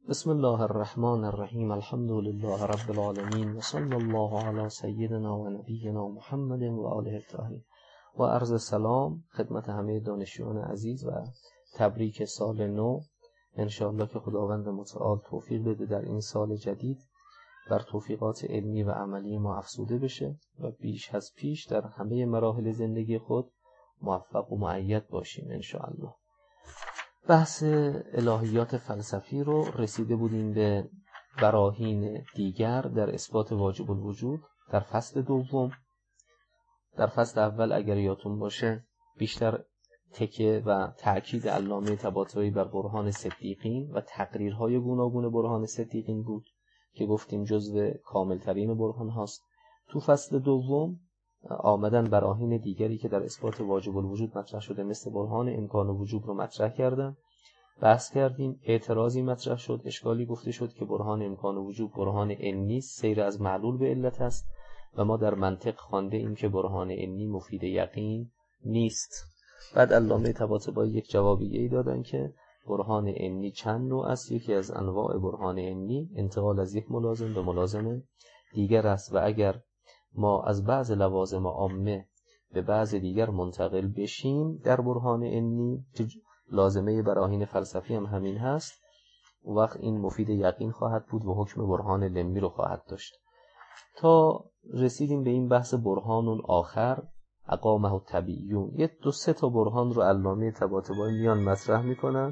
بسم الله الرحمن الرحیم. الحمد لله رب العالمین و صلی الله علی سیدنا و نبینا محمد و آله الطاهرین. و عرض سلام خدمت همه دانشجویان عزیز و تبریک سال نو. انشاءالله که خداوند متعال توفیق بده در این سال جدید بر توفیقات علمی و عملی ما افزوده بشه و بیش از پیش در همه مراحل زندگی خود موفق و مؤید باشیم انشاءالله. بحث الهیات فلسفی رو رسیده بودیم به براهین دیگر در اثبات واجب الوجود در فصل دوم. در فصل اول اگر یادتون باشه بیشتر تکیه و تأکید علامه طباطبایی بر برهان صدیقین و تقریرهای گوناگون برهان صدیقین بود که گفتیم جزو کاملترین برهان هاست. تو فصل دوم آمدن براهین دیگری که در اثبات واجب الوجود مطرح شده مثل برهان امکان وجوب رو مطرح کردن، بحث کردیم. اعتراضی مطرح شد، اشکالی گفته شد که برهان امکان وجوب برهان علمی سیر از معلول به علت است و ما در منطق خوانده ایم که برهان علمی مفید یقین نیست. بعد علامه طباطبایی یک جوابیه‌ای دادن که برهان علمی چند نوع است. یکی از انواع برهان علمی انتقال از یک ملازم به ملازم دیگر است و اگر ما از بعض لوازم عامه به بعض دیگر منتقل بشیم در برهان علمی که لازمه براهین فلسفی هم همین هست، وقت این مفید یقین خواهد بود و حکم برهان لمی رو خواهد داشت. تا رسیدیم به این بحث برهان آخر اقامه الطبیعیون. یه سه تا برهان رو علامه طباطبایی میان مطرح میکنن.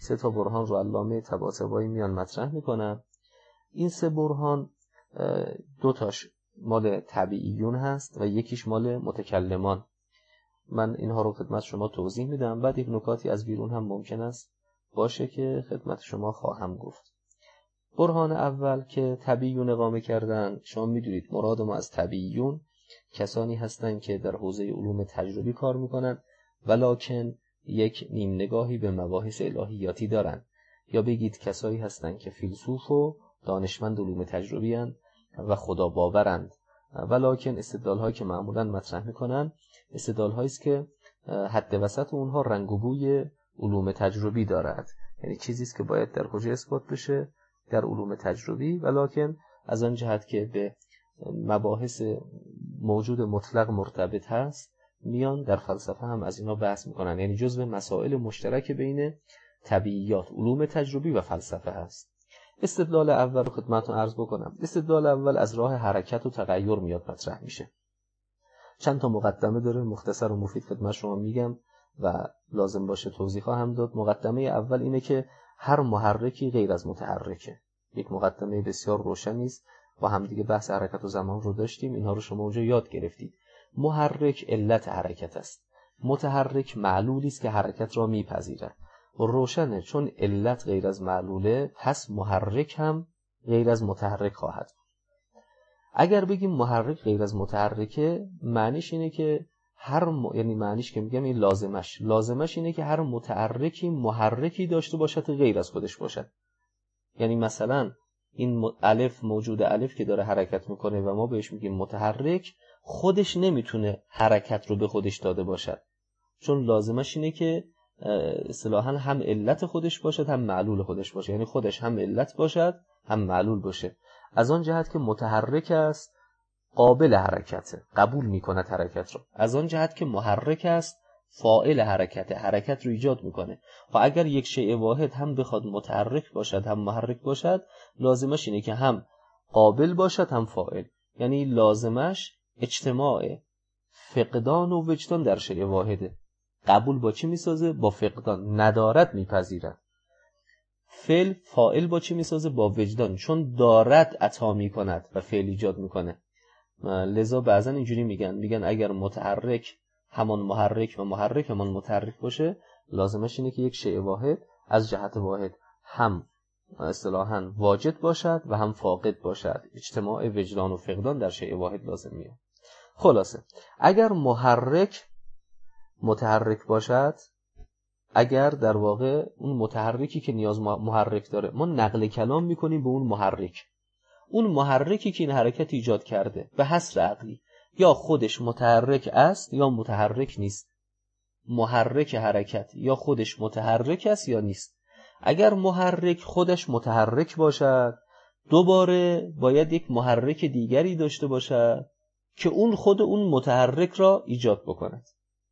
این سه برهان دو تاش مال طبیعیون هست و یکیش مال متکلمان. من اینها رو خدمت شما توضیح میدم، بعد یک نکاتی از بیرون هم ممکن است باشه که خدمت شما خواهم گفت. برهان اول که طبیعیون اقامه کردن، شما میدونید مراد ما از طبیعیون کسانی هستن که در حوزه علوم تجربی کار میکنن ولکن یک نیم نگاهی به مباحث الهیاتی دارن، یا بگید کسایی هستن که فیلسوف و دانشمند علوم تجربی هستند و خدا باورند، ولکن استدلال‌هایی که معمولاً مطرح می‌کنن استدلال‌هایی است که حد وسط اونها رنگ و بوی علوم تجربی دارد، یعنی چیزی است که باید در کجا اثبات بشه؟ در علوم تجربی، ولکن از آن جهت که به مباحث موجود مطلق مرتبط هست میان در فلسفه هم از اینا بحث می‌کنن، یعنی جزو مسائل مشترک بین طبیعیات، علوم تجربی و فلسفه هست. استدلال اول رو خدمتتون عرض بکنم. استدلال اول از راه حرکت و تغییر میاد مطرح میشه. چند تا مقدمه داره، مختصر و مفید خدمت شما میگم و لازم باشه توضیح خواهم داد. مقدمه اول اینه که هر محرکی غیر از متحرکه. یک مقدمه بسیار روشنی است. با هم دیگه بحث حرکت و زمان رو داشتیم، اینها رو شما اونجا یاد گرفتید. محرک علت حرکت است، متحرک معلولی است که حرکت را میپذیرد. و روشنه چون علت غیر از معلوله پس محرک هم غیر از متحرک خواهد. اگر بگیم محرک غیر از متحرکه، معنیش اینه که یعنی معنیش که میگم این لازمش اینه که هر متحرکی محرکی داشته باشد غیر از خودش باشد. یعنی مثلا این الف، موجود الف که داره حرکت میکنه و ما بهش میگیم متحرک، خودش نمیتونه حرکت رو به خودش داده باشد، چون لازمش اینه که اصطلاحاً هم علت خودش باشد هم معلول خودش باشه، یعنی خودش هم علت باشد هم معلول باشه. از آن جهت که متحرک است قابل حرکته، قبول میکند حرکت رو. از آن جهت که محرک است فاعل حرکته، حرکت رو ایجاد میکنه. و اگر یک شیء واحد هم بخواد متحرک باشد هم محرک باشد، لازمش اینه که هم قابل باشد هم فاعل، یعنی لازمش اجتماع فقدان و وجدان در شیء واحده. قبول با چی میسازه؟ با فقدان. ندارد میپذیرد. فاعل با چی میسازه؟ با وجدان، چون دارد عطا میکند و فعل ایجاد میکنه. لذا بعضا اینجوری میگن اگر متحرک همان محرک و محرک همان متحرک باشه، لازمش اینه که یک شیء واحد از جهت واحد هم اصطلاحاً واجد باشد و هم فاقد باشد. اجتماع وجدان و فقدان در شیء واحد لازم میاد. خلاصه اگر محرک متحرک باشد، اگر در واقع اون متحرکی که نیاز محرک داره، ما نقل کلام میکنیم به اون محرکی که این حرکت ایجاد کرده به حصر عقلی، یا خودش متحرک است یا متحرک نیست. محرک حرکت یا خودش متحرک است یا نیست. اگر محرک خودش متحرک باشد، دوباره باید یک محرک دیگری داشته باشد که اون خود اون متحرک را ایجاد بکند.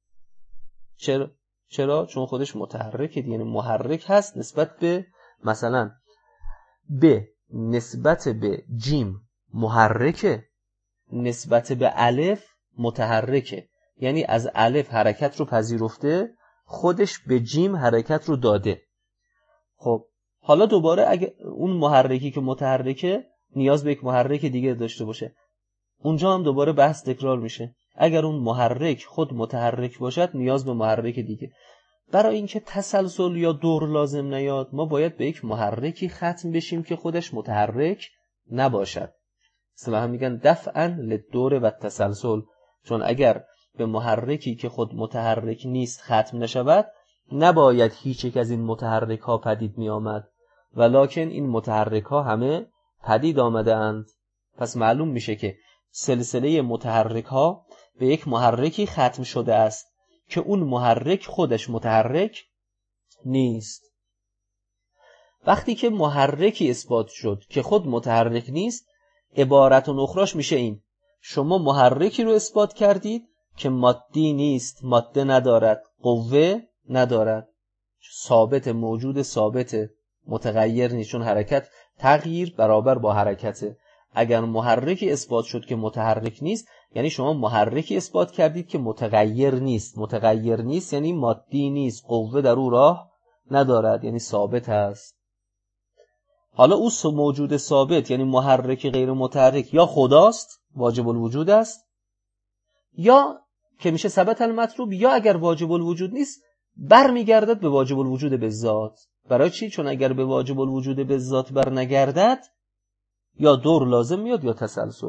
چرا؟ چون خودش متحرکه، یعنی محرک هست نسبت به، مثلا به نسبت به جیم محرکه، نسبت به الف متحرکه، یعنی از الف حرکت رو پذیرفته، خودش به جیم حرکت رو داده. خب حالا دوباره اگه اون محرکی که متحرکه نیاز به یک محرک دیگه داشته باشه، اونجا هم دوباره بحث تکرار میشه. اگر اون محرک خود متحرک باشد نیاز به محرک دیگه. برای اینکه تسلسل یا دور لازم نیاد، ما باید به یک محرکی ختم بشیم که خودش متحرک نباشد. اصلا هم میگن دفعاً للدور و تسلسل، چون اگر به محرکی که خود متحرک نیست ختم نشود، نباید هیچ یک از این متحرک ها پدید می آمد، ولکن این متحرک ها همه پدید آمده اند. پس معلوم میشه که سلسله متحرک ها به یک محرکی ختم شده است که اون محرک خودش متحرک نیست. وقتی که محرکی اثبات شد که خود متحرک نیست، عبارت اخراش میشه این: شما محرکی رو اثبات کردید که مادی نیست، ماده ندارد، قوه ندارد، ثابت، موجود ثابت، متغیر نیست، چون حرکت تغییر برابر با حرکته. اگر محرکی اثبات شد که متحرک نیست، یعنی شما محرکی اثبات کردید که متغیر نیست. متغیر نیست یعنی مادی نیست، قوه در او راه ندارد، یعنی ثابت است. حالا او موجود ثابت یعنی محرک غیر متحرک یا خداست، واجب الوجود است، یا که میشه ثبت المطلوب، یا اگر واجب الوجود نیست برمیگردد به واجب الوجود به ذات. برای چی؟ چون اگر به واجب الوجود به ذات برنگردد یا دور لازم میاد یا تسلسل.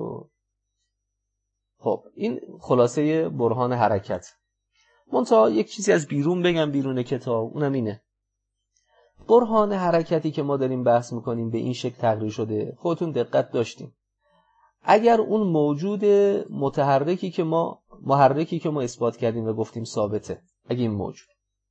خب این خلاصه برهان حرکت. منتها یک چیزی از بیرون بگم، بیرون کتاب، اونم اینه: برهان حرکتی که ما داریم بحث میکنیم به این شکل تقریر شده. خودتون دقت داشتیم اگر اون موجود محرکی که ما اثبات کردیم و گفتیم ثابته، اگه این موجود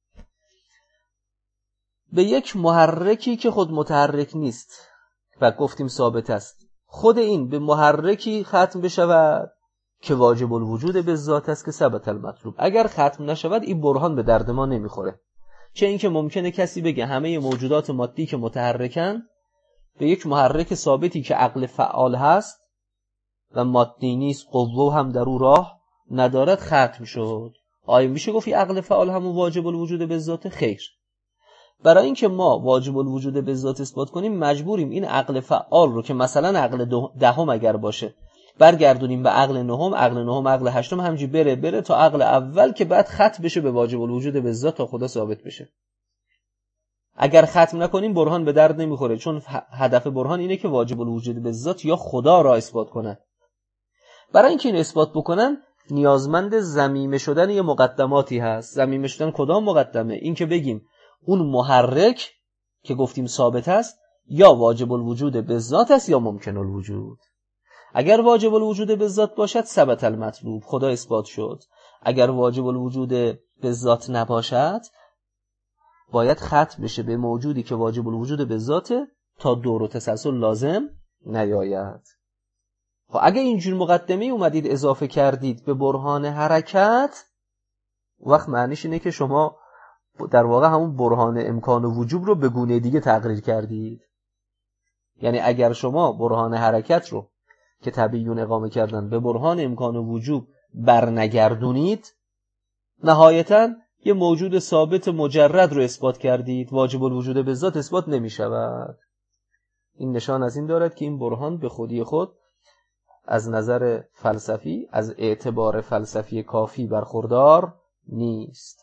به یک محرکی که خود متحرک نیست و گفتیم ثابت است، خود این به محرکی ختم بشود که واجب الوجود به ذات است که ثبت المطلوب، اگر ختم نشود این برهان به درد ما نمیخوره. چه اینکه ممکنه کسی بگه همه موجودات مادی که متحرکن به یک محرک ثابتی که عقل فعال هست و مادی نیست، قوه هم در او راه ندارد، ختم شد. آیا میشه گفت عقل فعال همون واجب الوجود به ذات؟ خیر. برای اینکه ما واجب الوجود به ذات اثبات کنیم مجبوریم این عقل فعال رو که مثلا عقل دهم اگر باشه برگردونیم به عقل نهم، عقل هشتم، همینجوری بره تا عقل اول که بعد ختم بشه به واجب الوجود به ذات تا خدا ثابت بشه. اگر ختم نکنیم برهان به درد نمیخوره، چون هدف برهان اینه که واجب الوجود به ذات یا خدا را اثبات کنن. برای اینکه این اثبات بکنن نیازمند ضمیمه شدن یه مقدماتی هست. ضمیمه شدن کدام مقدمه؟ این که بگیم اون محرک که گفتیم ثابت است یا واجب الوجود به ذات است یا ممکن الوجود. اگر واجب الوجود به ذات باشد ثبت المطلوب، خدا اثبات شد. اگر واجب الوجود به ذات نباشد باید ختم بشه به موجودی که واجب الوجود به ذاته تا دور و تسلسل لازم نیاید. خب اگه اینجور مقدمه اومدید اضافه کردید به برهان حرکت، وقت معنیش اینه که شما در واقع همون برهان امکان و وجوب رو به گونه دیگه تقریر کردید. یعنی اگر شما برهان حرکت رو که تبیین اقامه کردن به برهان امکان و وجوب برنگردونید، نهایتاً یه موجود ثابت مجرد رو اثبات کردید، واجب الوجود به ذات اثبات نمی شود. این نشان از این دارد که این برهان به خودی خود از نظر فلسفی، از اعتبار فلسفی کافی برخوردار نیست.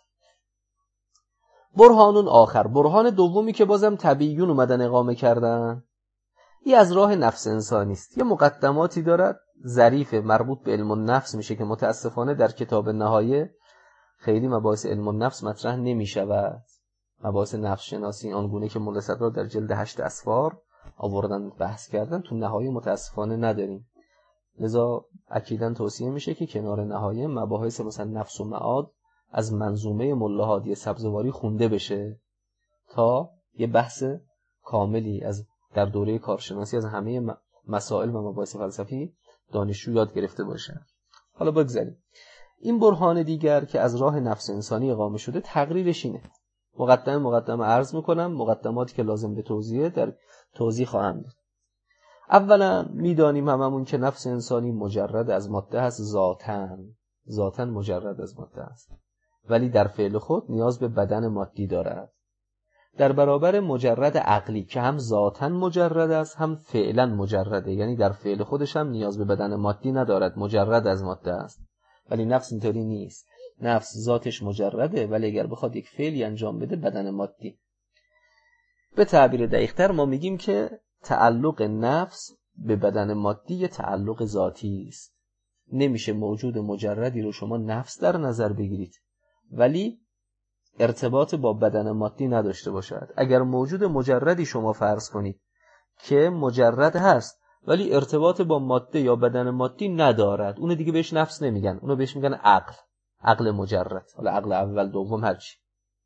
برهانون آخر، برهان دومی که بازم تبیین اومدن اقامه کردن، این از راه نفس انسانی است. یه مقدماتی دارد ظریفه، مربوط به علم النفس میشه که متاسفانه در کتاب نهایه خیلی مباحث علم النفس مطرح نمی شود. مباحث نفس شناسی آنگونه که مولا صدرا در جلد 8 اسفار آوردن بحث کردن تو نهایه متاسفانه نداریم. لذا اکیداً توصیه میشه که کنار نهایه مباحث مثلا نفس و معاد از منظومه ملا هادی سبزواری خونده بشه تا یه بحث کاملی در دوره کارشناسی از همه مسائل و مباحث فلسفی دانشجو یاد گرفته باشه. حالا بگذاریم. این برهان دیگر که از راه نفس انسانی اقامه شده تقریرش اینه. مقدمه عرض میکنم، مقدماتی که لازم به توضیح در توضیح خواهم داد. اولا میدانیم هممون که نفس انسانی مجرد از ماده است، ذاتاً مجرد از ماده است، ولی در فعل خود نیاز به بدن مادی دارد. در برابر مجرد عقلی که هم ذاتاً مجرد است هم فعلاً مجرده، یعنی در فعل خودش هم نیاز به بدن مادی ندارد، مجرد از ماده است. ولی نفس اینطوری نیست. نفس ذاتش مجرده، ولی اگر بخواد یک فعلی انجام بده بدن مادی. به تعبیر دقیق‌تر ما میگیم که تعلق نفس به بدن مادی یه تعلق ذاتی است. نمیشه موجود مجردی رو شما نفس در نظر بگیرید ولی ارتباط با بدن مادی نداشته باشد. اگر موجود مجردی شما فرض کنید که مجرد هست ولی ارتباط با ماده یا بدن مادی ندارد، اون دیگه بهش نفس نمیگن، اونو بهش میگن عقل مجرد، حالا عقل اول دوم هرچی.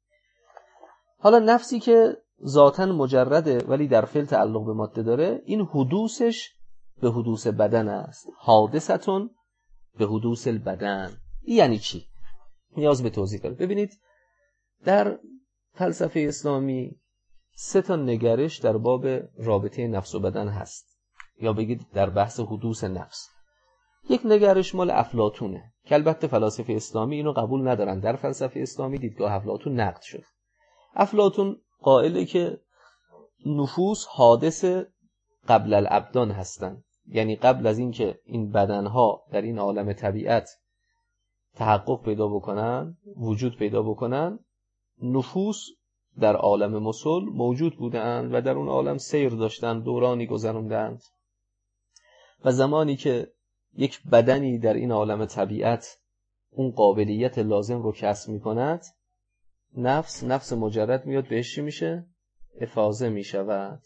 حالا نفسی که ذاتاً مجرده ولی در فعل تعلق به ماده داره، این حدوثش به حدوث بدن است. حادثتون به حدوث البدن. یعنی چی؟ نیاز به توضیح داره. ببینید در فلسفه اسلامی 3 نگرش در باب رابطه نفس و بدن هست، یا بگید در بحث حدوث نفس. یک نگرش مال افلاطونه که البته فلاسفه اسلامی اینو قبول ندارن. در فلسفه اسلامی دیدگاه افلاطون نقد شد. افلاطون قائله که نفوس حادث قبل الابدان هستن، یعنی قبل از این که این بدنها در این عالم طبیعت تحقق پیدا بکنن، وجود پیدا بکنن، نفوس در عالم مسل موجود بودند و در اون عالم سیر داشتن، دورانی گذروندند. و زمانی که یک بدنی در این عالم طبیعت اون قابلیت لازم رو کسب می‌کند، نفس مجرد میاد بهش چی میشه؟ افاضه میشود.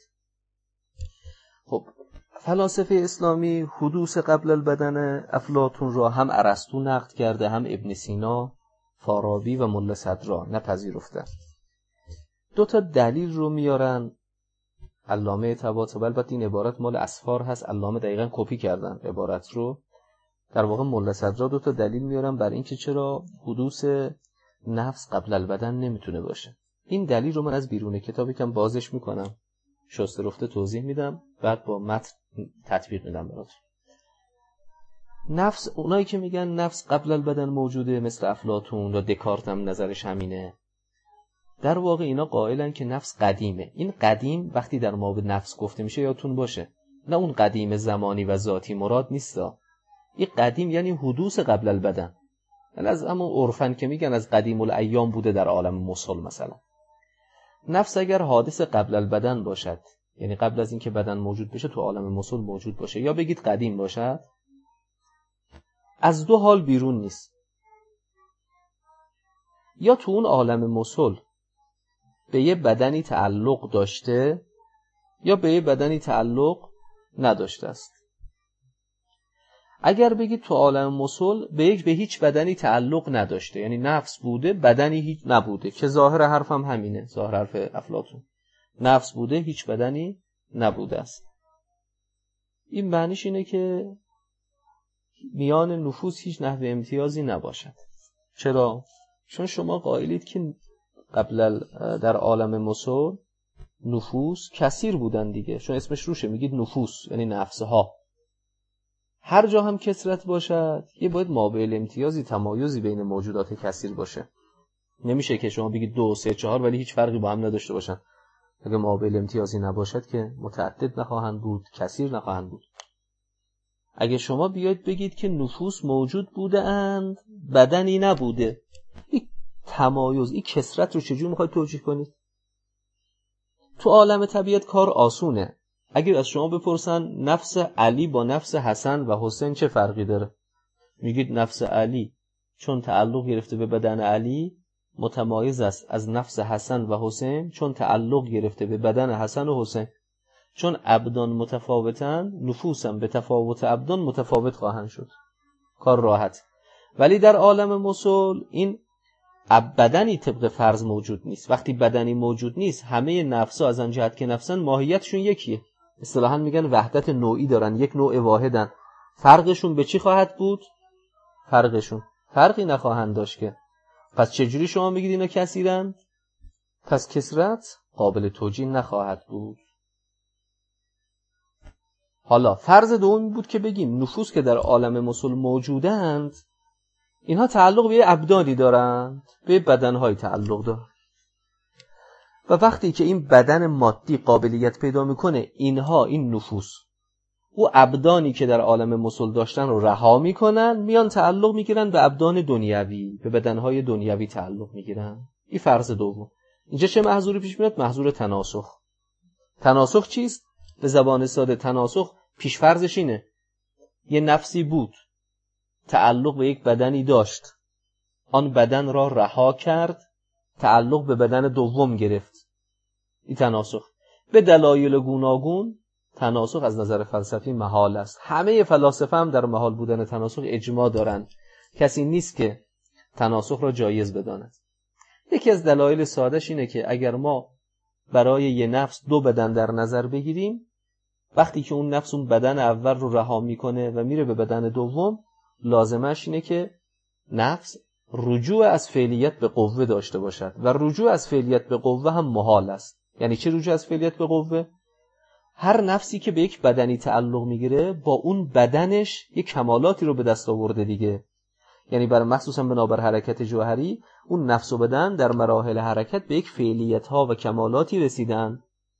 خب فلاسفه اسلامی حدوث قبل البدن افلاطون را هم ارسطو نقد کرده، هم ابن سینا، فارابی و ملا صدرا نپذیرفته. 2 دلیل رو میارن علامه طباطبایی، البته این عبارت مال اسفار هست، علامه دقیقاً کپی کردن عبارت رو. در واقع ملا صدرا 2 دلیل میارن بر اینکه چرا حدوث نفس قبل البدن نمیتونه باشه. این دلیل رو من از بیرون کتاب یکم بازش میکنم، شسته رفته توضیح میدم، بعد با متن تطبیق میدم براتون. نفس، اونایی که میگن نفس قبل البدن موجوده مثل افلاطون و دکارت هم نظرش همینه، در واقع اینا قائلن که نفس قدیمه. این قدیم وقتی در مورد نفس گفته میشه یادتون باشه نه اون قدیم زمانی و ذاتی مراد نیستا. این قدیم یعنی حدوث قبل البدن، یعنی از همون عرفن که میگن از قدیم الایام بوده در عالم مسل. مثلا نفس اگر حادث قبل البدن باشد، یعنی قبل از اینکه بدن موجود بشه تو عالم مسل موجود باشه، یا بگید قدیم باشد، از 2 حال بیرون نیست. یا تو اون عالم مسل به یه بدنی تعلق داشته یا به یه بدنی تعلق نداشته است. اگر بگید تو عالم مسل به هیچ بدنی تعلق نداشته، یعنی نفس بوده بدنی هیچ نبوده، که ظاهر حرفم همینه، ظاهر حرف افلاطون، نفس بوده هیچ بدنی نبوده است. این معنیش اینه که میان نفوس هیچ نحوه امتیازی نباشد. چرا؟ چون شما قائلید که قبل در عالم مسل نفوس کثیر بودن دیگه، چون اسمش روشه، میگید نفوس یعنی نفسها. هر جا هم کثرت باشد یه باید مابعل امتیازی، تمایزی بین موجودات کثیر باشه. نمیشه که شما بگید 2 3 4 ولی هیچ فرقی با هم نداشته باشن. اگه مابعل امتیازی نباشد که متعدد نخواهند بود، کثیر نخواهند بود. اگه شما بیاید بگید که نفوس موجود بوده اند بدنی نبوده، این تمایز، این کثرت رو چجور میخواید توجیه کنید؟ تو عالم طبیعت کار آسونه. اگر از شما بپرسن نفس علی با نفس حسن و حسین چه فرقی داره، میگید نفس علی چون تعلق گرفته به بدن علی متمایز است از نفس حسن و حسین چون تعلق گرفته به بدن حسن و حسین. چون ابدان متفاوتن، نفوسم به تفاوت ابدان متفاوت خواهند شد. کار راحت. ولی در عالم مسل این بدنی طبق فرض موجود نیست. وقتی بدنی موجود نیست، همه نفس‌ها از آن جهت که نفسن ماهیتشون یکیه. اصطلاحاً میگن وحدت نوعی دارن، یک نوع واحدن. فرقشون به چی خواهد بود؟ فرقشون فرقی نخواهند داشت که. پس چجوری شما میگید اینا کثیرند؟ پس کثرت قابل توجیه نخواهد بود. حالا فرض دومی بود که بگیم نفوس که در عالم مثل موجودند، اینها تعلق به ابدانی دارند، به بدنهای تعلق دارند. و وقتی که این بدن مادی قابلیت پیدا میکنه، اینها این نفوس او ابدانی که در عالم مثل داشتن رو رها میکنن، میان تعلق میگیرن به ابدان دنیوی، به بدنهای دنیوی تعلق میگیرن. این فرض دوم. اینجا چه محظوری پیش میاد؟ محظور تناسخ. تناسخ چیست؟ به زبان ساده تناسخ پیش فرضش اینه: یه نفسی بود، تعلق به یک بدنی داشت، آن بدن را رها کرد، تعلق به بدن دوم گرفت. این تناسخ. به دلایل گوناگون تناسخ از نظر فلسفی محال است. همه فلاسفه هم در محال بودن تناسخ اجماع دارند. کسی نیست که تناسخ را جایز بداند. یکی از دلایل سادهش اینه که اگر ما برای یه نفس دو بدن در نظر بگیریم، وقتی که اون نفس اون بدن اول رو رها میکنه و میره به بدن دوم، لازمش اینه که نفس رجوع از فعلیت به قوه داشته باشد و رجوع از فعلیت به قوه هم محال است. یعنی چه رجوع از فعلیت به قوه؟ هر نفسی که به یک بدنی تعلق میگیره، با اون بدنش یک کمالاتی رو به دست آورده دیگه. یعنی بر مخصوصا بنابر حرکت جوهری، اون نفس و بدن در مراحل حرکت به یک فعلیت ها و کمالاتی رسیدن.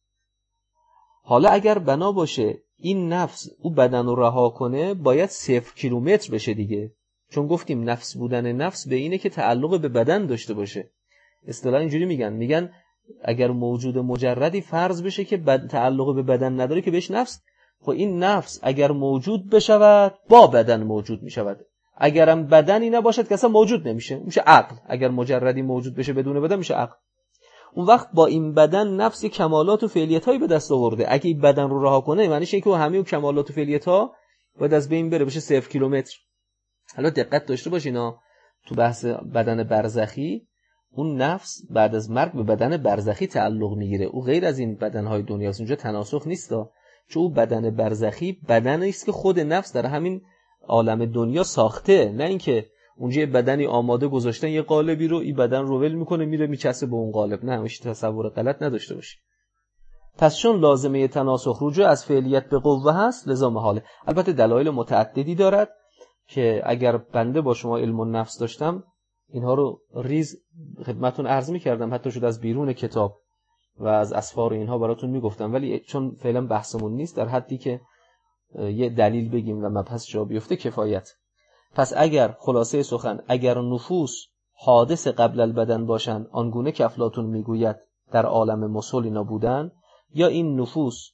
حالا اگر بنا باشه این نفس او بدن رو رها کنه، باید 0 کیلومتر بشه دیگه. چون گفتیم نفس بودن نفس به اینه که تعلق به بدن داشته باشه. اصطلاحاً اینجوری میگن اگر موجود مجردی فرض بشه که تعلق به بدن نداره که بهش نفس، خب این نفس اگر موجود بشود با بدن موجود میشود. اگرم بدنی نباشد که اصلا موجود نمیشه، میشه عقل. اگر مجردی موجود بشه بدون بدن میشه عقل. اون وقت با این بدن نفس کمالات و فعلیت‌هایی به دست آورده. اگه این بدن رو رها کنه، معنیش اینه که همه اون کمالات و فعلیت‌ها باید از بین بره، بشه 0 کیلومتر. حالا دقت داشته باشینا، تو بحث بدن برزخی اون نفس بعد از مرگ به بدن برزخی تعلق میگیره. او غیر از این بدنهای دنیاست. اونجا تناسخ نیستا، چون او بدن برزخی بدنی است که خود نفس در همین عالم دنیا ساخته، نه اینکه اونجا یه بدنی آماده گذاشتن، یه قالبی رو این بدن رو ول میکنه میره میچسه به اون قالب. نه، همش تصور غلط نداشته باشی. پس چون لازمه تناسخ رجوع از فعلیت به قوه هست، لذا محاله. البته دلایل متعددی دارد که اگر بنده با شما علم النفس داشتم، اینها رو ریز خدمتون عرض میکردم، حتی شد از بیرون کتاب و از اسفار و اینها براتون میگفتم، ولی چون فعلا بحثمون نیست، در حدی که یه دلیل بگیم و مبحث جا بیفته کفایت. پس اگر خلاصه سخن، اگر نفوس حادث قبل البدن باشن، آنگونه که افلاطون میگوید در عالم مثل اینا بودن، یا این نفوس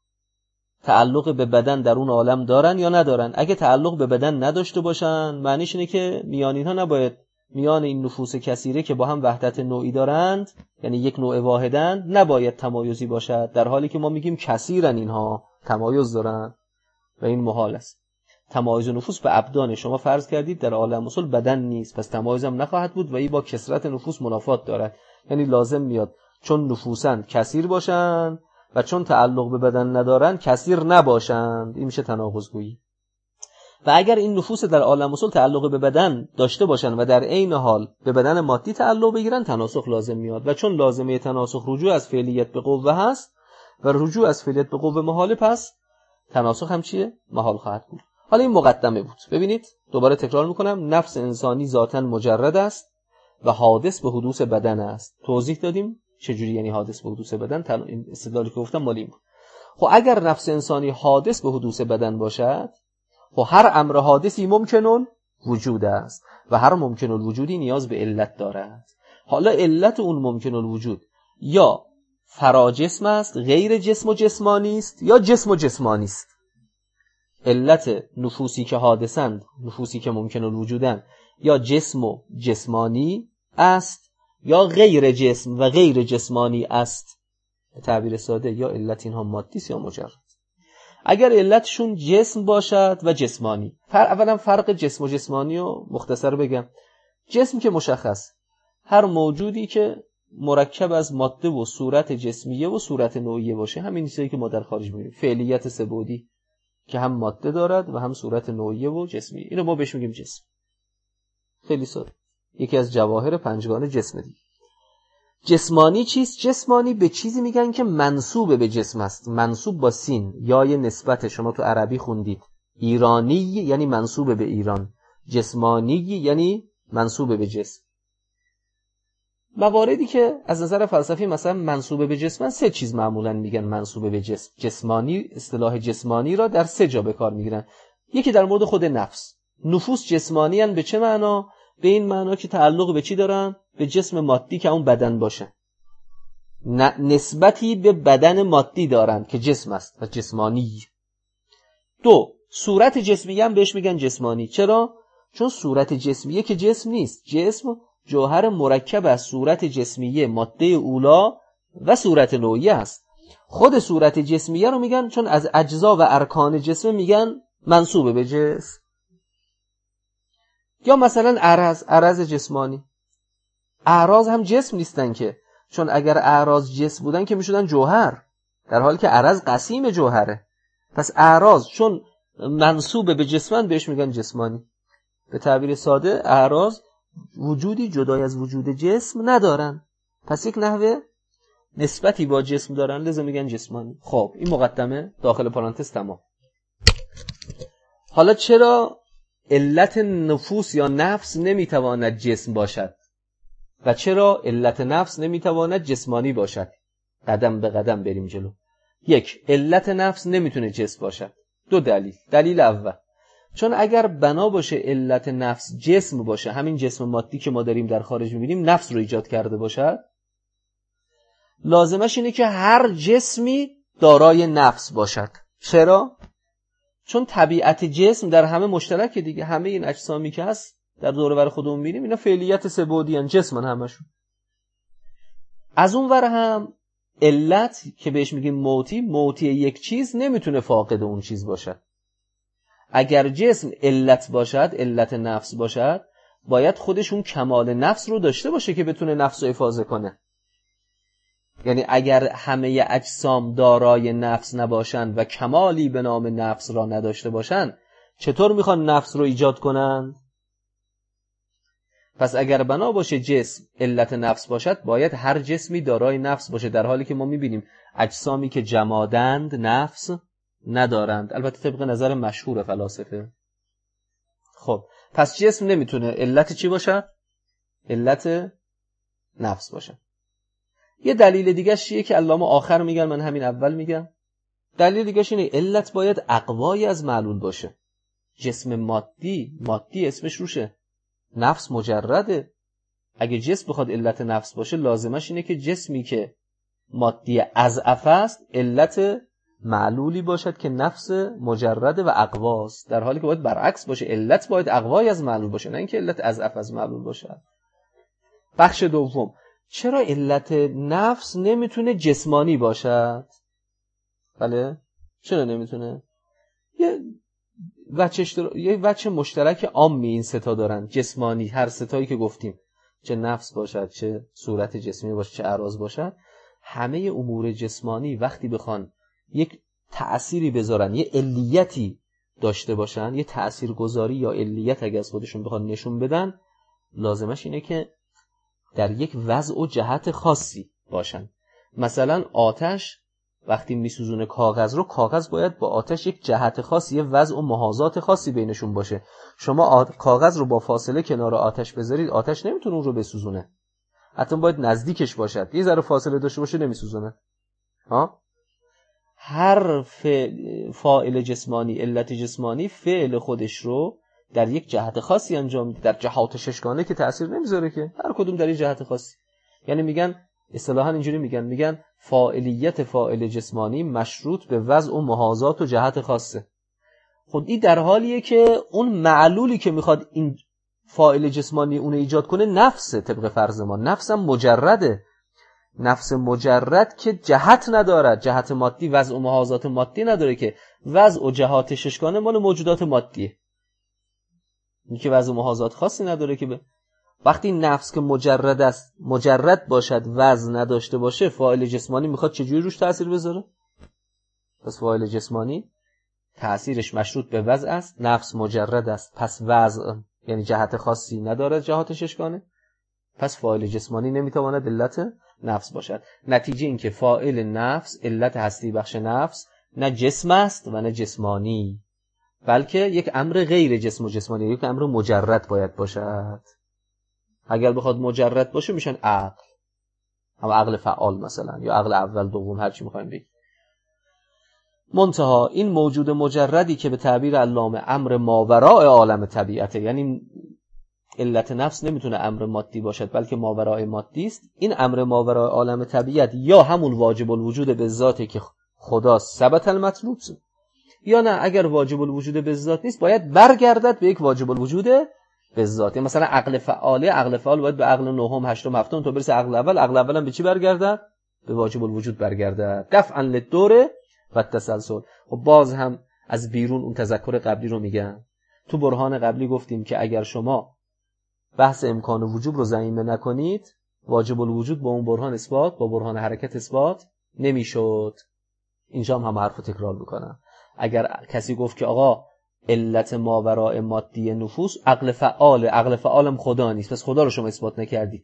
تعلق به بدن در اون عالم دارن یا ندارن. اگه تعلق به بدن نداشته باشن، معنیش اینه که میان اینها نباید، میان این نفوس کثیره که با هم وحدت نوعی دارند، یعنی یک نوع واحدند، نباید تمایزی باشد، در حالی که ما میگیم کثیرن، اینها تمایز دارن و این محال است. تمایز نفوس به ابدان شما فرض کردید در عالم مثل بدن نیست، پس تمایز هم نخواهد بود و این با کثرت نفوس منافات دارد. یعنی لازم میاد چون نفوسن کثیر باشن و چون تعلق به بدن ندارن کثیر نباشند. این میشه تناقض گویی. و اگر این نفوس در عالم مثل تعلق به بدن داشته باشن و در عین حال به بدن مادی تعلق بگیرن، تناسخ لازم میاد. و چون لازمه تناسخ رجوع از فعلیت به قوه هست و رجوع از فعلیت به قوه محاله، پس تناسخ هم چیه؟ محال خواهد بود. حالا این مقدمه بود. ببینید دوباره تکرار میکنم، نفس انسانی ذاتاً مجرد است و حادث به حدوث بدن است. توضیح دادیم چجوری یعنی حادث به حدوث بدن. این استدلالی که گفتم مال این بود. خب اگر نفس انسانی حادث به حدوث بدن باشد، خب هر امر حادثی ممکن وجود است و هر ممکن الوجودی نیاز به علت دارد. حالا علت اون ممکن الوجود یا فراجسم است، غیر جسم و جسمانی است، یا جسم و جسمانی است. علت نفوسی که حادثند، نفوسی که ممکن الوجودند، یا جسم و جسمانی است یا غیر جسم و غیر جسمانی است. تعبیر ساده، یا علت اینها مادی است یا مجرد. اگر علتشون جسم باشد و جسمانی، اولا فرق جسم و جسمانی رو مختصر بگم. جسم که مشخص، هر موجودی که مرکب از ماده و صورت جسمیه و صورت نوعیه باشه، همین چیزی که ما در خارج می‌بینیم، فعلیت سه‌بعدی که هم ماده دارد و هم صورت نوعیه و جسمیه، اینو ما بهش میگیم جسم. خیلی ساده. یکی از جواهر پنجگانه جسم دیگه. جسمانی چیست؟ جسمانی به چیزی میگن که منسوب به جسم است. منسوب با سین، یای نسبت، شما تو عربی خوندید. ایرانی یعنی منسوب به ایران، جسمانی یعنی منسوب به جسم. مواردی که از نظر فلسفی مثلا منسوب به جسم، 3 چیز معمولا میگن منسوب به جسم. جسمانی، اصطلاح جسمانی را در 3 جا به کار میگیرن. یکی در مورد خود نفس. نفوس جسمانی ان به چه معنا؟ به این معنا که تعلق به چی دارن؟ به جسم مادی که اون بدن باشه. نسبتی به بدن مادی دارن که جسم است و جسمانی. 2. صورت جسمیه هم بهش میگن جسمانی. چرا؟ چون صورت جسمیه که جسم نیست. جسم جوهر مرکب از صورت جسمیه، ماده اولا و صورت نوعیه است. خود صورت جسمیه رو میگن چون از اجزا و ارکان جسم میگن منسوب به جسم. یا مثلا اعراض جسمانی. اعراض هم جسم نیستن که، چون اگر اعراض جسم بودن که میشدن جوهر، در حالی که اعراض قسیم جوهره. پس اعراض چون منسوب به جسمن بهش میگن جسمانی. به تعبیر ساده اعراض وجودی جدای از وجود جسم ندارن، پس یک نحوه نسبتی با جسم دارن، لذا میگن جسمانی. خب این مقدمه داخل پرانتز تمام. حالا چرا علت نفوس یا نفس نمیتواند جسم باشد و چرا علت نفس نمیتواند جسمانی باشد؟ قدم به قدم بریم جلو. 1. علت نفس نمیتونه جسم باشد. 2 دلیل. دلیل اول، چون اگر بنا باشه علت نفس جسم باشه، همین جسم مادی که ما داریم در خارج میبینیم نفس رو ایجاد کرده باشد، لازمش اینه که هر جسمی دارای نفس باشد. چرا؟ چون طبیعت جسم در همه مشترکه دیگه. همه این اجسامی که هست در دور و بر خودمون میبینیم اینا فعلیت سه‌بعدی ان، جسمن همشون. از اون ور هم علت که بهش میگیم موتی یک چیز نمیتونه فاقد اون چیز باشد. اگر جسم علت باشد، علت نفس باشد، باید خودشون کمال نفس رو داشته باشه که بتونه نفس رو افاضه کنه. یعنی اگر همه اجسام دارای نفس نباشند و کمالی به نام نفس را نداشته باشند، چطور میخوان نفس رو ایجاد کنند؟ پس اگر بنا باشه جسم علت نفس باشد، باید هر جسمی دارای نفس باشه، در حالی که ما میبینیم اجسامی که جمادند نفس ندارند، البته طبق نظر مشهور فلاسفه. خب پس جسم نمیتونه علت چی باشه؟ علت نفس باشه. یه دلیل دیگه چیه که علامه آخر میگن، من همین اول میگم. دلیل دیگه اینه علت باید اقوای از معلول باشه. جسم مادی اسمش روشه، نفس مجرده. اگه جسم بخواد علت نفس باشه، لازمش اینه که جسمی که مادی اضعف است علت معلولی باشد که نفس مجرده و اقواست، در حالی که باید برعکس باشه، علت باید اقوای از معلول باشه، نه اینکه علت اضعف از معلول باشه. بخش دوم، چرا علت نفس نمیتونه جسمانی باشد؟ بله، چرا نمیتونه؟ یه وجه مشترک عامی این 3 تا دارن. جسمانی، هر 3 تایی که گفتیم، چه نفس باشد، چه صورت جسمی باشد، چه اعراض باشد، همه امور جسمانی وقتی بخوان یک تأثیری بذارن، یه علیتی داشته باشن، یه تأثیرگذاری یا علیت اگه از خودشون بخوان نشون بدن، لازمش اینه که در یک وضع و جهت خاصی باشن. مثلا آتش وقتی میسوزونه کاغذ رو، کاغذ باید با آتش یک جهت خاصی، یه وضع و محاذات خاصی بینشون باشه. شما کاغذ رو با فاصله کنار آتش بذارید، آتش نمیتونه اون رو بسوزونه، حتی باید نزدیکش باشد، یه ذره فاصله داشته باشه نمیسوزونه. هر فاعل جسمانی، علت جسمانی، فعل خودش رو در یک جهت خاصی انجام میده، در جهات 6گانه که تأثیر نمیذاره که، هر کدوم در یک جهت خاصی. یعنی میگن اصطلاحاً اینجوری میگن فاعلیت فاعل جسمانی مشروط به وضع و محاذات و جهت خاصه. خب این در حالیه که اون معلولی که میخواد این فاعل جسمانی اون ایجاد کنه نفسه. طبق فرض ما نفس هم مجرده، نفس مجرد که جهت نداره، جهت مادی، وضع و محاذات مادی نداره، که وضع و جهات 6گانه مال موجودات مادیه، این که وضع و محاذات خاصی نداره که وقتی نفس که مجرد است، مجرد باشد، وزن نداشته باشه، فاعل جسمانی میخواد چجوری روش تأثیر بذاره؟ پس فاعل جسمانی تأثیرش مشروط به وضع است. نفس مجرد است، پس وضع یعنی جهت خاصی ندارد، جهات ششگانه، پس فاعل جسمانی نمیتواند علت نفس باشد. نتیجه این که فاعل نفس، علت هستی بخش نفس، نه جسم است و نه جسمانی، بلکه یک امر غیر جسم و جسمانی، یک امر مجرد باید باشد. اگر بخواد مجرد باشه میشن عقل، هم عقل فعال مثلا، یا عقل اول دوم، هر چی میخوایم بگیم. منتها این موجود مجردی که به تعبیر علامه امر ماوراء عالم طبیعته، یعنی علت نفس نمیتونه امر مادی باشد بلکه ماوراء مادی است. این امر ماوراء عالم طبیعت یا همون واجب الوجود به ذاته که خدا ثبت المطلوب، یا نه اگر واجب الوجود به ذات نیست باید برگردد به یک واجب الوجود به ذات. مثلا عقل فعاله، عقل فعال باید به عقل نهم، هشتم، هفتم تا برسه عقل اول. عقل اول هم به چی برگردد؟ به واجب الوجود برگردد. دفعا للدور و التسلسل. و باز هم از بیرون اون تذکر قبلی رو میگن. تو برهان قبلی گفتیم که اگر شما بحث امکان وجوب رو ضمیمه نکنید، واجب الوجود با اون برهان اثبات، با برهان حرکت اثبات نمیشد. اینجا هم حرف رو تکرار میکنم. اگر کسی گفت که آقا علت ماوراء مادی نفوس عقل فعالم خدا نیست، پس خدا رو شما اثبات نکردید،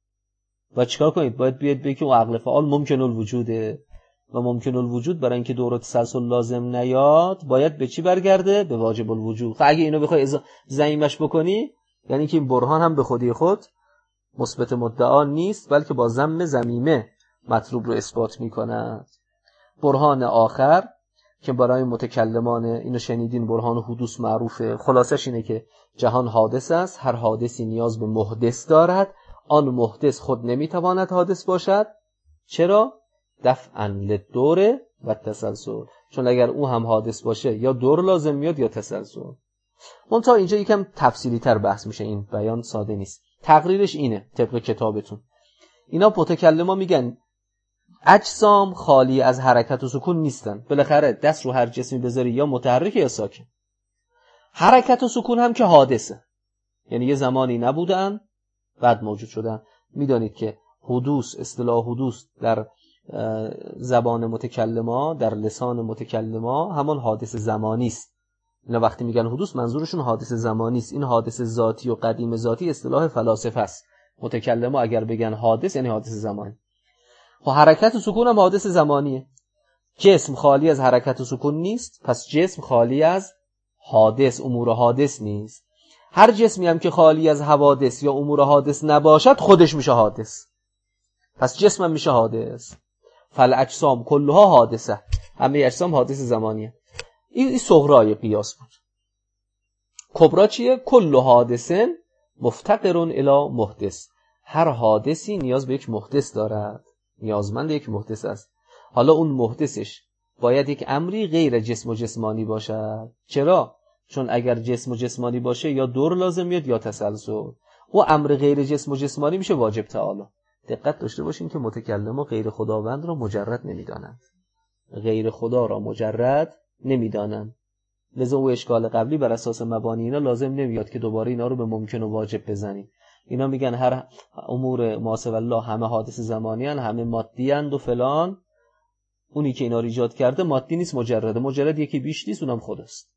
و چیکار کنید؟ باید بیاد بگید که اون عقل فعال ممکن الوجوده، و ممکن الوجود برای اینکه دور تسلسل لازم نیاد باید به چی برگرده؟ به واجب الوجود. خب اگه اینو بخوای ضمیمش بکنی، یعنی که این برهان هم به خودی خود مثبت مدعا نیست، بلکه با ضم ضمیمه مطلوب رو اثبات میکنه. برهان آخر که برای متکلمان اینو شنیدین، برهان حدوث معروفه. خلاصش اینه که جهان حادث است، هر حادثی نیاز به محدث دارد، آن محدث خود نمیتواند حادث باشد. چرا؟ دفعا للدور و تسلسل، چون اگر او هم حادث باشه یا دور لازم میاد یا تسلسل. منتها اینجا یکم تفصیلی تر بحث میشه، این بیان ساده نیست. تقریرش اینه طبق کتابتون. اینا متکلما میگن اجسام خالی از حرکت و سکون نیستن. بالاخره دست رو هر جسمی بذاری یا متحرک یا ساکن. حرکت و سکون هم که حادثه، یعنی یه زمانی نبودن بعد موجود شدن. میدانید که حدوث، اصطلاح حدوث در زبان متکلما، در لسان متکلما همان حادث زمانی است. اینا وقتی میگن حدوث منظورشون حادث زمانی است. این حادث ذاتی و قدیم ذاتی اصطلاح فلاسفه است. متکلما اگر بگن حادث یعنی حادث زمانی. و حرکت و سکون هم حادث زمانیه. جسم خالی از حرکت و سکون نیست، پس جسم خالی از حادث، امور حادث نیست. هر جسمی هم که خالی از حوادث یا امور حادث نباشد خودش میشه حادث، پس جسم هم میشه حادث. فالاجسام کلها حادثه، همه اجسام حادث زمانیه. این صغرای قیاس بود. کبرا چیه؟ کل حادثن مفتقر الی محدث. هر حادثی نیاز به یک محدث دارد، نیازمند یک محدث است. حالا اون محدثش باید یک امری غیر جسم و جسمانی باشد. چرا؟ چون اگر جسم و جسمانی باشه یا دور لازم میاد یا تسلسل. او امر غیر جسم و جسمانی میشه واجب تعالی. دقت داشته باشین که متکلم‌ها غیر خداوند را مجرد نمیدانند. غیر خدا را مجرد نمیدانند. لذا او اشکال قبلی بر اساس مبانی اینا لازم نمیاد که دوباره اینا رو به ممکن و واجب بزنیم. اینا میگن هر امور ماسو الله همه حادث زمانی هن، همه مادی هن و فلان. اونی که اینا رو ایجاد کرده مادی نیست، مجرده. مجرد یکی بیش نیست، اونم خداست.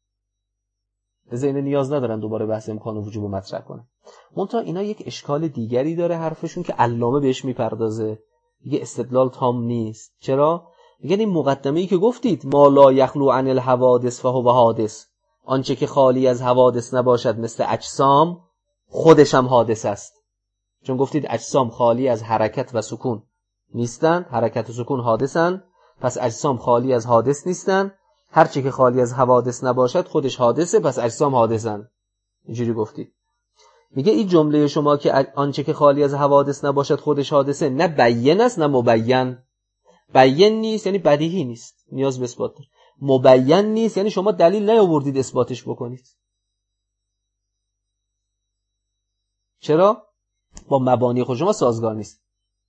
لذا اینا نیاز ندارن دوباره بحث امکان و وجوب مطرح کنن. منتها اینا یک اشکال دیگری داره حرفشون که علامه بهش میپردازه. دیگه استدلال تام نیست. چرا؟ میگن این مقدمه‌ای که گفتید ما لا یخلو عن الحوادث فهو حادث، آنچه که خالی از حوادث نباشد مثل اجسام خودش هم حادث است. چون گفتید اجسام خالی از حرکت و سکون نیستن، حرکت و سکون حادثن، پس اجسام خالی از حادث نیستن. هرچه که خالی از حوادث نباشد خودش حادثه، پس اجسام حادثن. اینجوری گفتید. میگه این جمله شما که آنچه که خالی از حوادث نباشد خودش حادثه، نه بیان است نه مبین. بیان نیست یعنی بدیهی نیست، نیاز به اثبات داره. مبین نیست یعنی شما دلیل نیاوردید اثباتش بکنید. چرا؟ با مبانی خود شما سازگار نیست.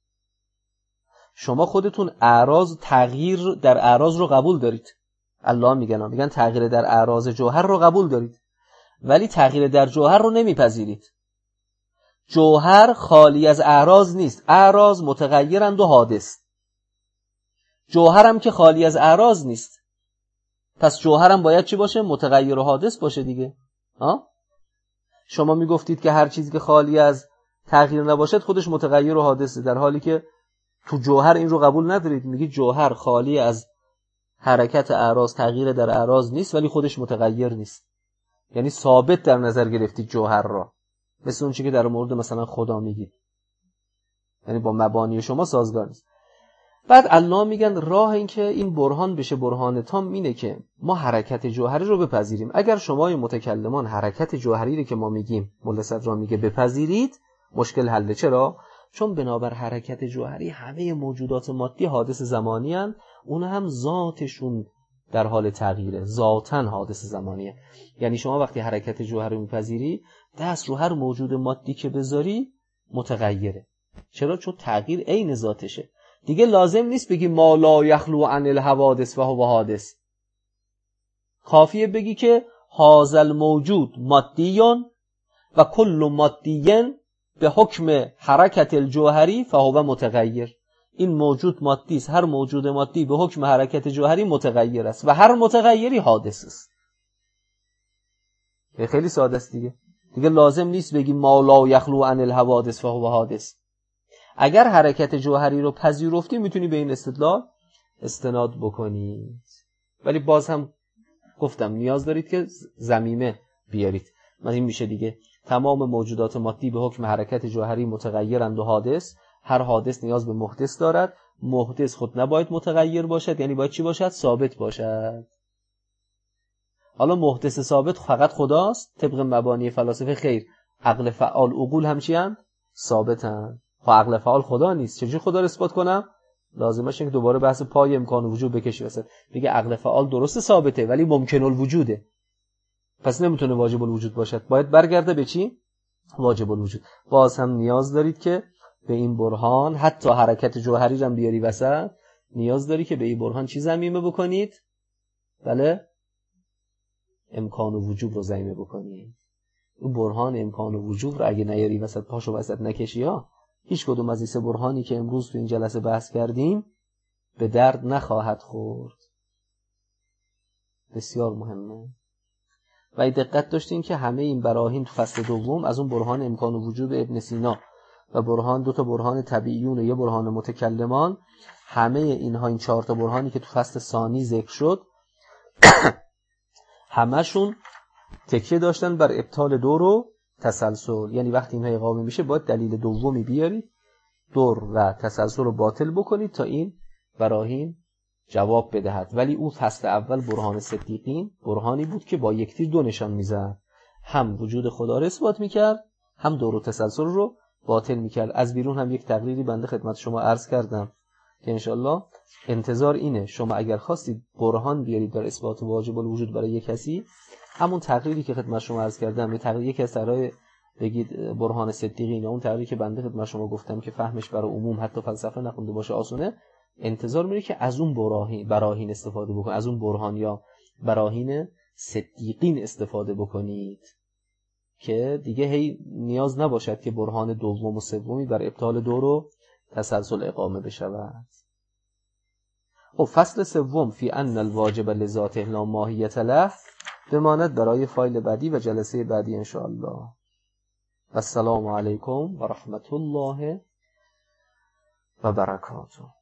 شما خودتون اعراض، تغییر در اعراض رو قبول دارید. الله میگن تغییر در اعراض جوهر رو قبول دارید، ولی تغییر در جوهر رو نمیپذیرید. جوهر خالی از اعراض نیست، اعراض متغیرند و حادث. جوهرم که خالی از اعراض نیست، پس جوهرم باید چی باشه؟ متغیر و حادث باشه دیگه. شما میگفتید که هر چیزی که خالی از تغییر نباشد خودش متغیر و حادثه، در حالی که تو جوهر این رو قبول ندارید. میگید جوهر خالی از حرکت اعراض، تغییر در اعراض نیست، ولی خودش متغیر نیست، یعنی ثابت در نظر گرفتید جوهر را، مثل اون چیزی که در مورد مثلا خدا میگید، یعنی با مبانی شما سازگار نیست. بعد الله میگن راه این که این برهان بشه برهان تام اینه که ما حرکت جوهری رو بپذیریم. اگر شما متکلمان حرکت جوهری رو که ما میگیم، ملا صدرا میگه بپذیرید، مشکل حله. چرا؟ چون بنابر حرکت جوهری همه موجودات مادی حادث زمانی هستند، اون هم ذاتشون در حال تغییره، ذاتن حادث زمانیه. یعنی شما وقتی حرکت جوهری میپذیری، دست رو هر موجود مادی که بذاری متغیره. چرا؟ چون تغییر عین ذاتشه. دیگه لازم نیست بگی ما لا یخلو عن الحوادث و هو حادث. کافیه بگی که هذا الموجود مادیون و کل مادیین به حکم حرکت الجوهری فهو متغیر. این موجود مادی است، هر موجود مادی به حکم حرکت جوهری متغیر است و هر متغیری حادث است. خیلی ساده است دیگه لازم نیست بگی ما لا یخلو عن الحوادث فهو حادث. اگر حرکت جوهری رو پذیرفتی میتونی به این استدلال استناد بکنید، ولی باز هم گفتم نیاز دارید که ضمیمه بیارید. من این میشه دیگه تمام موجودات مادی به حکم حرکت جوهری متغیرند و حادث. هر حادث نیاز به محدث دارد. محدث خود نباید متغیر باشد، یعنی باید چی باشد؟ ثابت باشد. حالا محدث ثابت فقط خداست طبق مبانی فلاسفه؟ خیر، عقل فعال عقول هم چی هستند؟ ثابتند. عقل فعال خدا نیست، چجوری خدا رو اثبات کنم؟ لازمش اینه که دوباره بحث پای امکان وجود بکشی وسط. میگه عقل فعال درسته ثابته ولی ممکن الوجوده، پس نمیتونه واجب الوجود باشد، باید برگرده به چی؟ واجب الوجود. باز هم نیاز دارید که به این برهان حتی حرکت جوهری رو بیاری وسط، نیاز داری که به این برهان چی ضمیمه بکنید؟ بله، امکان وجود رو ضمیمه بکنید. اون برهان امکان وجود رو اگه نیاری وسط، پاشو وسط نکشی ها، هیچ کدوم از این سه برهانی که امروز تو این جلسه بحث کردیم به درد نخواهد خورد. بسیار مهمه. و دقت داشتین که همه این براهین تو فصل دوم از اون برهان امکان وجود ابن سینا و برهان دو تا برهان طبیعیون و یه برهان متکلمان، همه اینها این 4 تا برهانی که تو فصل ثانی ذکر شد همشون تکیه داشتن بر ابطال دور و تسلسل. یعنی وقتی اینها اقامه میشه باید دلیل دومی بیارید، دور و تسلسل رو باطل بکنید تا این براهین جواب بدهد. ولی اون فصل اول برهان صدیقین برهانی بود که با یک تیر 2 نشان میزد، هم وجود خدا رو اثبات میکرد، هم دور و تسلسل رو باطل میکرد. از بیرون هم یک تقریری بنده خدمت شما عرض کردم که انشالله انتظار اینه شما اگر خواستید برهان بیارید در اثبات واجب الوجود برای یک کسی، همون تقریری که خدمت شما عرض کردم، یکی از طرای بگید برهان صدیقین، اون تقریری که بنده خدمت شما گفتم که فهمش برای عموم حتی فلسفه نخونده باشه آسونه، انتظار میره که از اون براهین استفاده بکنید، از اون برهان یا براهین صدیقین استفاده بکنید که دیگه هی نیاز نباشد که برهان دوم و سومی بر ابطال دور و تسلسل اقامه بشود. خب فصل سوم فی ان الواجب لذاته لا ماهیت له بماند برای فایل بعدی و جلسه بعدی ان شاء الله. السلام علیکم و رحمت الله و برکاته.